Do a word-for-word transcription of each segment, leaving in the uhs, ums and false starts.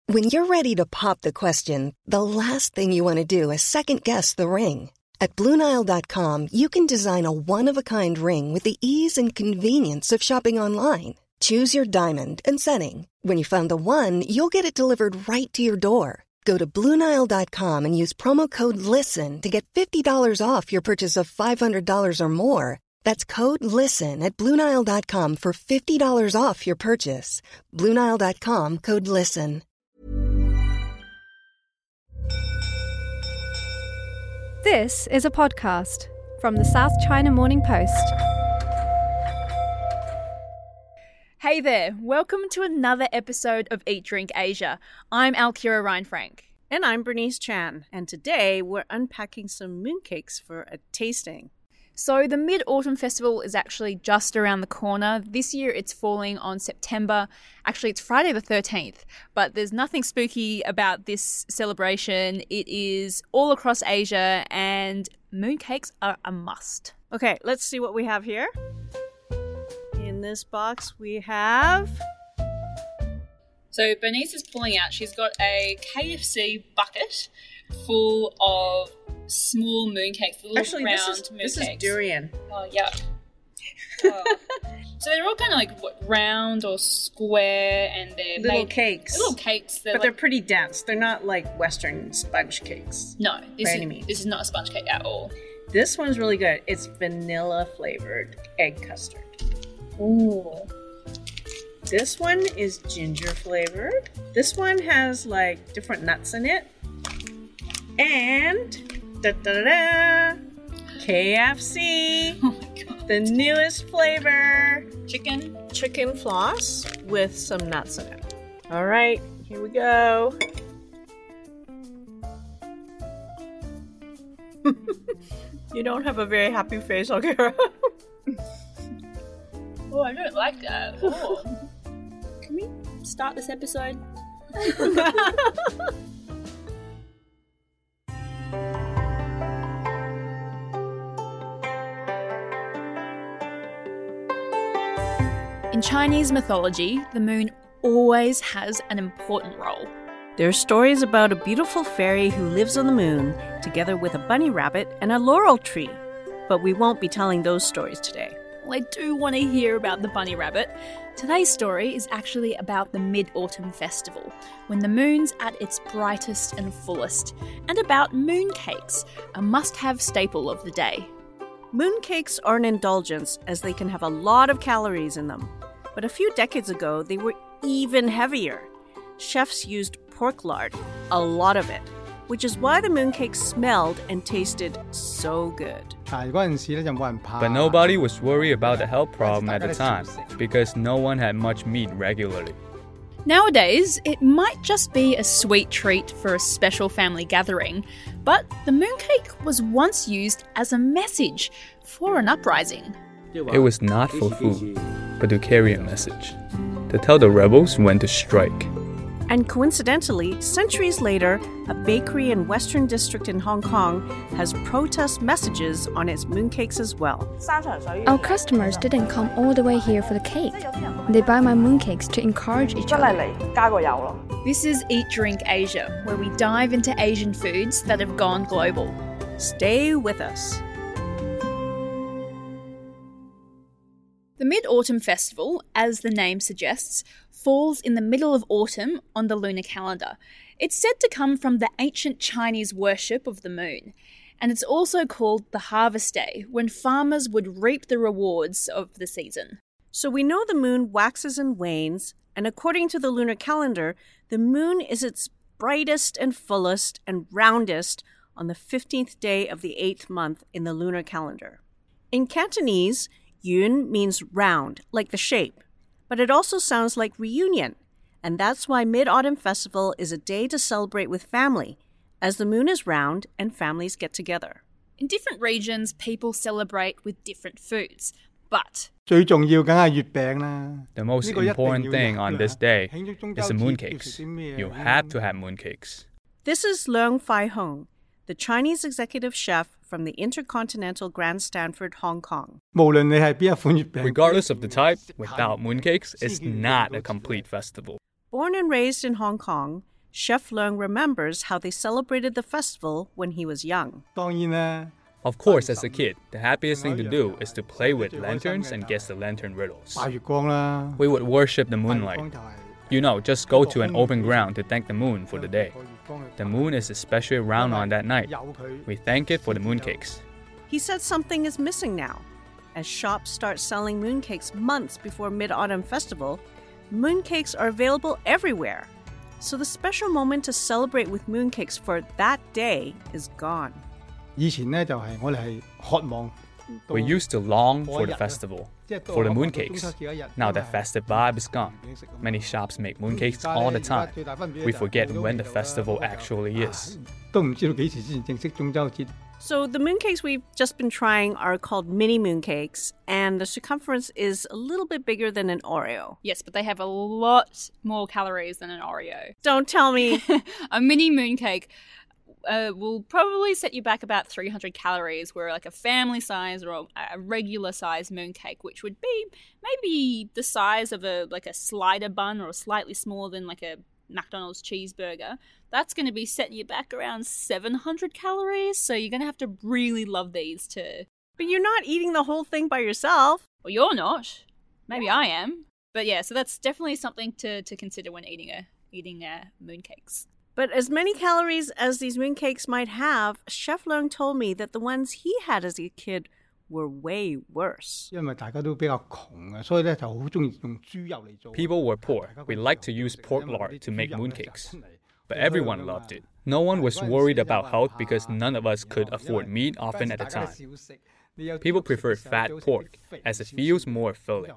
When you're ready to pop the question, the last thing you want to do is second-guess the ring. At Blue Nile dot com, you can design a one-of-a-kind ring with the ease and convenience of shopping online. Choose your diamond and setting. When you find the one, you'll get it delivered right to your door. Go to Blue Nile dot com and use promo code LISTEN to get fifty dollars off your purchase of five hundred dollars or more. That's code LISTEN at Blue Nile dot com for fifty dollars off your purchase. Blue Nile dot com, code LISTEN. This is a podcast from the South China Morning Post. Hey there, welcome to another episode of Eat Drink Asia. I'm Alkira Ryan-Frank. And I'm Bernice Chan. And today we're unpacking some mooncakes for a tasting. So the Mid-Autumn Festival is actually just around the corner. This year it's falling on September. Actually, it's Friday the thirteenth. But there's nothing spooky about this celebration. It is all across Asia and mooncakes are a must. Okay, let's see what we have here. In this box we have... So Bernice is pulling out, she's got a K F C bucket full of small mooncakes, little Actually, round this is, mooncakes. this is durian. Oh, yuck. Oh. So they're all kind of like what, round or square, and they're Little made, cakes. Little cakes. They're But like, they're pretty dense. They're not like Western sponge cakes. No, this by is, any means. this is not a sponge cake at all. This one's really good. It's vanilla flavored egg custard. Ooh. This one is ginger flavored. This one has like different nuts in it. And da da da da, K F C. Oh my god. The newest flavor. Chicken. Chicken floss with some nuts in it. All right, here we go. You don't have a very happy face, Alkira. Oh, I don't like that. Oh. Can we start this episode? In Chinese mythology, the moon always has an important role. There are stories about a beautiful fairy who lives on the moon, together with a bunny rabbit and a laurel tree. But we won't be telling those stories today. Well, I do want to hear about the bunny rabbit. Today's story is actually about the Mid-Autumn Festival, when the moon's at its brightest and fullest, and about mooncakes, a must-have staple of the day. Mooncakes are an indulgence as they can have a lot of calories in them. But a few decades ago, they were even heavier. Chefs used pork lard, a lot of it, which is why the mooncakes smelled and tasted so good. But nobody was worried about the health problem at the time because no one had much meat regularly. Nowadays, it might just be a sweet treat for a special family gathering, but the mooncake was once used as a message for an uprising. It was not for food, but to carry a message, to tell the rebels when to strike. And coincidentally, centuries later, a bakery in Western District in Hong Kong has protest messages on its mooncakes as well. Our customers didn't come all the way here for the cake. They buy my mooncakes to encourage each other. This is Eat Drink Asia, where we dive into Asian foods that have gone global. Stay with us. The Mid-Autumn Festival, as the name suggests, falls in the middle of autumn on the lunar calendar. It's said to come from the ancient Chinese worship of the moon, and it's also called the Harvest Day, when farmers would reap the rewards of the season. So we know the moon waxes and wanes, and according to the lunar calendar, the moon is its brightest and fullest and roundest on the fifteenth day of the eighth month in the lunar calendar. In Cantonese, yun means round, like the shape, but it also sounds like reunion, and that's why Mid-Autumn Festival is a day to celebrate with family, as the moon is round and families get together. In different regions, people celebrate with different foods, but The most important thing on this day is the mooncakes. You have to have mooncakes. This is Leung Fai Hung, the Chinese executive chef from the Intercontinental Grand Stanford, Hong Kong. Regardless of the type, without mooncakes, it's not a complete festival. Born and raised in Hong Kong, Chef Leung remembers how they celebrated the festival when he was young. Of course, as a kid, the happiest thing to do is to play with lanterns and guess the lantern riddles. We would worship the moonlight. You know, just go to an open ground to thank the moon for the day. The moon is especially round on that night. We thank it for the mooncakes. He said something is missing now. As shops start selling mooncakes months before Mid-Autumn Festival, mooncakes are available everywhere. So the special moment to celebrate with mooncakes for that day is gone. We used to long for the festival, for the mooncakes. Now that festive vibe is gone. Many shops make mooncakes all the time. We forget when the festival actually is. So the mooncakes we've just been trying are called mini mooncakes, and the circumference is a little bit bigger than an Oreo. Yes, but they have a lot more calories than an Oreo. Don't tell me. A mini mooncake uh, will probably set you back about three hundred calories, where like a family size or a regular size mooncake, which would be maybe the size of a like a slider bun or slightly smaller than like a McDonald's cheeseburger, that's going to be setting you back around seven hundred calories. So you're going to have to really love these too. But you're not eating the whole thing by yourself. Well, you're not. Maybe I am. But yeah, so that's definitely something to, to consider when eating a eating a mooncakes. But as many calories as these mooncakes might have, Chef Leung told me that the ones he had as a kid were way worse. People were poor. We liked to use pork lard to make mooncakes. But everyone loved it. No one was worried about health because none of us could afford meat often at the time. People preferred fat pork as it feels more filling.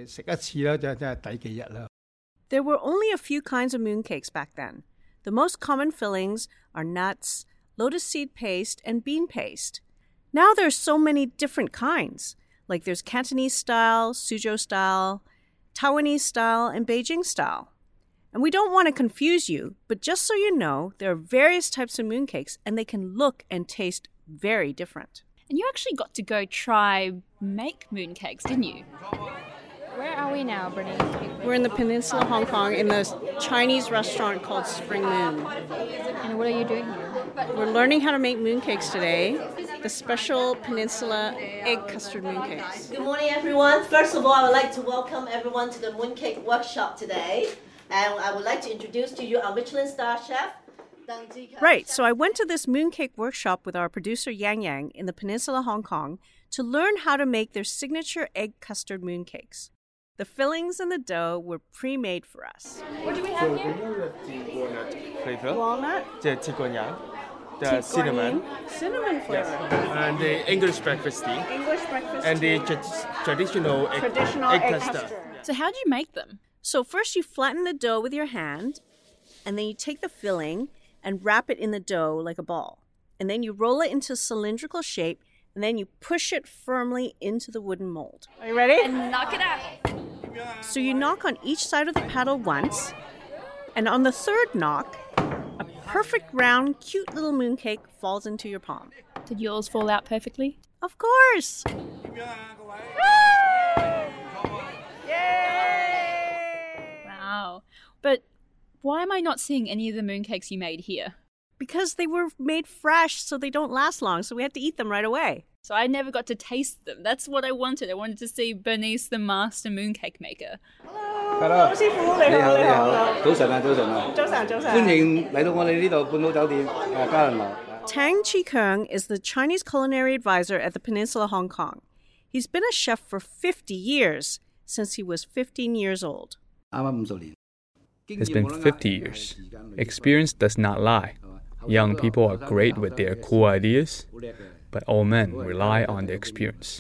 There were only a few kinds of mooncakes back then. The most common fillings are nuts, lotus seed paste, and bean paste. Now there's so many different kinds, like there's Cantonese style, Suzhou style, Taiwanese style, and Beijing style. And we don't want to confuse you, but just so you know, there are various types of mooncakes, and they can look and taste very different. And you actually got to go try make mooncakes, didn't you? Where are we now, Bernice? We're in the Peninsula Hong Kong in the Chinese restaurant called Spring Moon. And what are you doing here? We're learning how to make mooncakes today, the special Peninsula egg custard mooncakes. Good morning, everyone. First of all, I would like to welcome everyone to the mooncake workshop today. And I would like to introduce to you our Michelin star chef, Deng Zhikang. Right, so I went to this mooncake workshop with our producer Yang Yang in the Peninsula Hong Kong to learn how to make their signature egg custard mooncakes. The fillings and the dough were pre-made for us. What do we have here? Walnut flavor. Walnut. The Tiguan The cinnamon. Cinnamon flavor. And the English breakfast tea. English breakfast And the tea. tra- traditional egg, Traditional egg egg custard. custard. So how do you make them? So first you flatten the dough with your hand, and then you take the filling and wrap it in the dough like a ball. And then you roll it into a cylindrical shape, and then you push it firmly into the wooden mold. Are you ready? And knock it out. So you knock on each side of the paddle once, and on the third knock, a perfect round, cute little mooncake falls into your palm. Did yours fall out perfectly? Of course! Wow. But why am I not seeing any of the mooncakes you made here? Because they were made fresh, so they don't last long, so we had to eat them right away. So I never got to taste them. That's what I wanted. I wanted to see Bernice, the master mooncake maker. Hello. 師傅你好，你好。早晨啊，早晨啊。早晨，早晨。歡迎嚟到我哋呢度半島酒店誒嘉麟樓。 Tang Chi-Kung is the Chinese culinary advisor at the Peninsula Hong Kong. He's been a chef for fifty years, since he was fifteen years old. 啱啱五十年。 It's been fifty years. Experience does not lie. Young people are great with their cool ideas, but old men rely on their experience.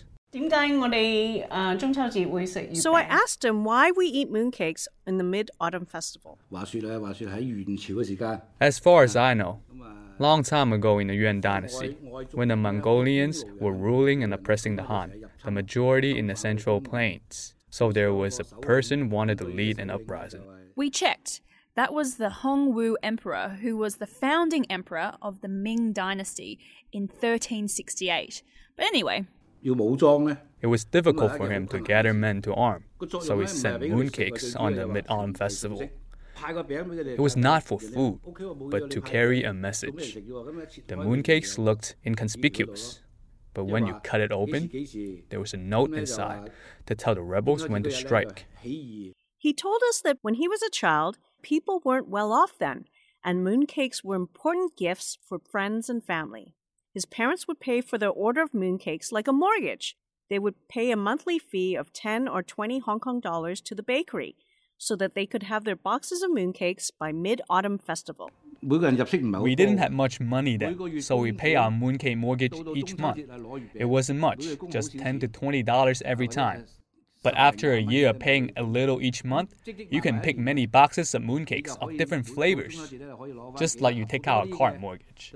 So I asked him why we eat mooncakes in the Mid-Autumn Festival. 話説咧，話説喺元朝嘅時間， As far as I know, long time ago in the Yuan dynasty, when the Mongolians were ruling and oppressing the Han, the majority in the Central Plains, so there was a person wanted to lead an uprising. We checked. That was the Hongwu Emperor, who was the founding emperor of the Ming Dynasty in thirteen sixty-eight. But anyway, 要武裝咧， It was difficult for him to gather men to arm, so he sent mooncakes on the Mid-Autumn Festival. It was not for food, but to carry a message. The mooncakes looked inconspicuous, but when you cut it open, there was a note inside to tell the rebels when to strike. He told us that when he was a child, people weren't well off then, and mooncakes were important gifts for friends and family. His parents would pay for their order of mooncakes like a mortgage. They would pay a monthly fee of ten or twenty Hong Kong dollars to the bakery so that they could have their boxes of mooncakes by Mid-Autumn Festival. We didn't have much money then, so we pay our mooncake mortgage each month. It wasn't much, just ten to twenty dollars every time. But after a year of paying a little each month, you can pick many boxes of mooncakes of different flavors, just like you take out a car mortgage.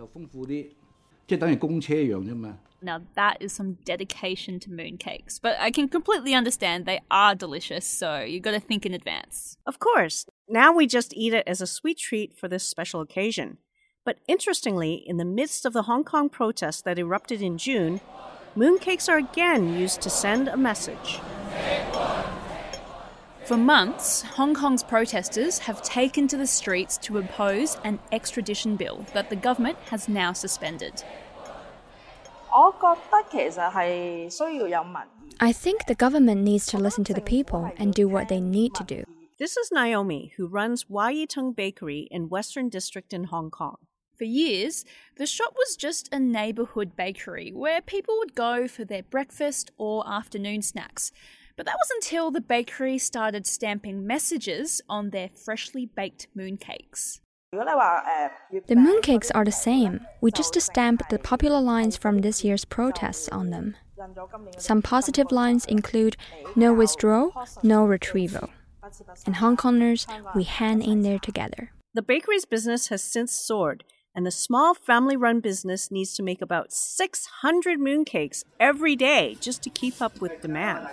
Now that is some dedication to mooncakes, but I can completely understand they are delicious, so you've got to think in advance. Of course. Now we just eat it as a sweet treat for this special occasion. But interestingly, in the midst of the Hong Kong protests that erupted in June, mooncakes are again used to send a message. For months, Hong Kong's protesters have taken to the streets to oppose an extradition bill that the government has now suspended. I think the government needs to listen to the people and do what they need to do. This is Naomi, who runs Wai Yi Tung Bakery in Western District in Hong Kong. For years, the shop was just a neighbourhood bakery where people would go for their breakfast or afternoon snacks. But that was until the bakery started stamping messages on their freshly baked mooncakes. The mooncakes are the same. We just stamped the popular lines from this year's protests on them. Some positive lines include no withdrawal, no retrieval. And Hong Kongers, we hang in there together. The bakery's business has since soared, and the small family-run business needs to make about six hundred mooncakes every day just to keep up with demand.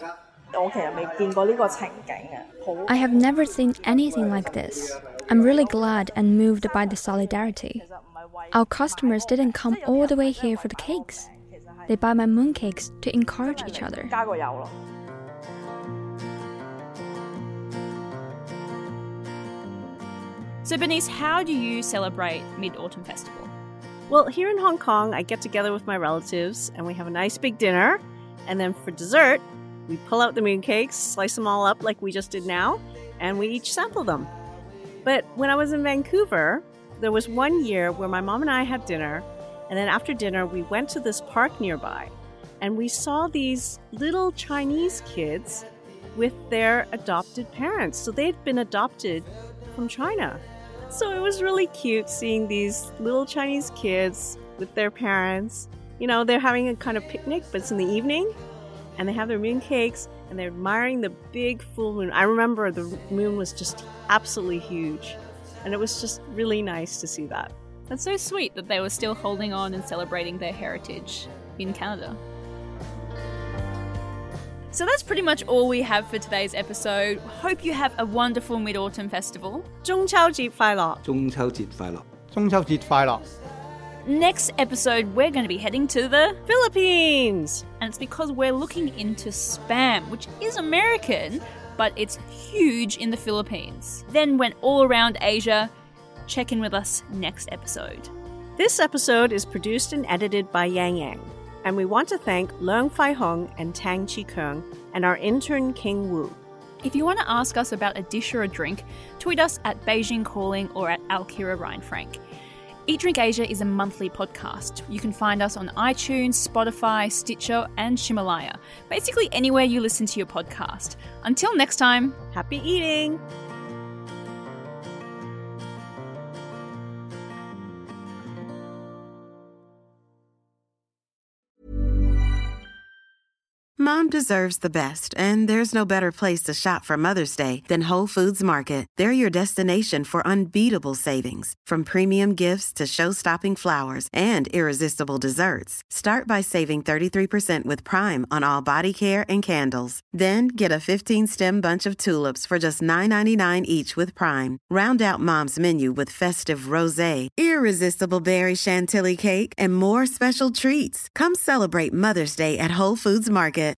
I have never seen anything like this. I'm really glad and moved by the solidarity. Our customers didn't come all the way here for the cakes. They buy my mooncakes to encourage each other. So Bernice, how do you celebrate Mid-Autumn Festival? Well, here in Hong Kong, I get together with my relatives and we have a nice big dinner. And then for dessert, we pull out the mooncakes, slice them all up like we just did now, and we each sample them. But when I was in Vancouver, there was one year where my mom and I had dinner, and then after dinner, we went to this park nearby, and we saw these little Chinese kids with their adopted parents. So they'd been adopted from China. So it was really cute seeing these little Chinese kids with their parents. You know, they're having a kind of picnic, but it's in the evening. And they have their mooncakes, and they're admiring the big full moon. I remember the moon was just absolutely huge, and it was just really nice to see that. That's so sweet that they were still holding on and celebrating their heritage in Canada. So that's pretty much all we have for today's episode. Hope you have a wonderful Mid-Autumn Festival. 中秋節快樂！ 中秋節快樂！ 中秋節快樂！ Next episode, we're going to be heading to the Philippines. And it's because we're looking into Spam, which is American, but it's huge in the Philippines. Then went all around Asia. Check in with us next episode. This episode is produced and edited by Yang Yang. And we want to thank Leung Fai Hung and Tang Chi Keung and our intern King Wu. If you want to ask us about a dish or a drink, tweet us at Beijing Calling or at Alkira Ryan Frank. Eat Drink Asia is a monthly podcast. You can find us on iTunes, Spotify, Stitcher, and Himalaya. Basically anywhere you listen to your podcast. Until next time, happy eating! Mom deserves the best, and there's no better place to shop for Mother's Day than Whole Foods Market. They're your destination for unbeatable savings, from premium gifts to show-stopping flowers and irresistible desserts. Start by saving thirty-three percent with Prime on all body care and candles. Then get a fifteen-stem bunch of tulips for just nine ninety-nine each with Prime. Round out Mom's menu with festive rosé, irresistible berry chantilly cake, and more special treats. Come celebrate Mother's Day at Whole Foods Market.